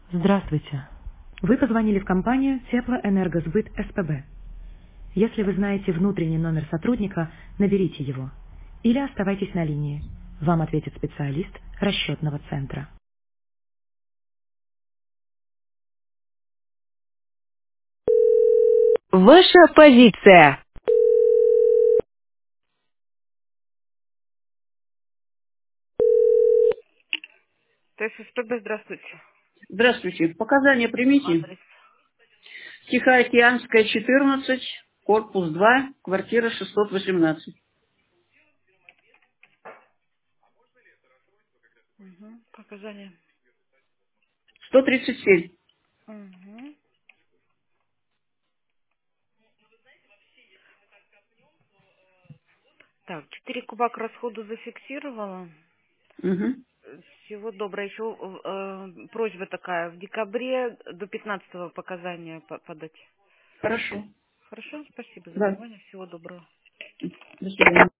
Здравствуйте. Вы позвонили в компанию Теплоэнергосбыт СПБ. Если вы знаете внутренний номер сотрудника, наберите его. Или оставайтесь на линии. Вам ответит специалист расчетного центра. Ваша позиция. ТССПБ, здравствуйте. Здравствуйте. Показания примите. Адрес. Тихоокеанская, 14, корпус 2, квартира 618. Угу. Показания. 137. Угу. Так, 4 кубак расходу зафиксировала. Угу. Всего доброго. Еще просьба такая. В декабре до 15-го показания подать. Хорошо. Хорошо? Спасибо за Да. внимание. Всего доброго. До свидания.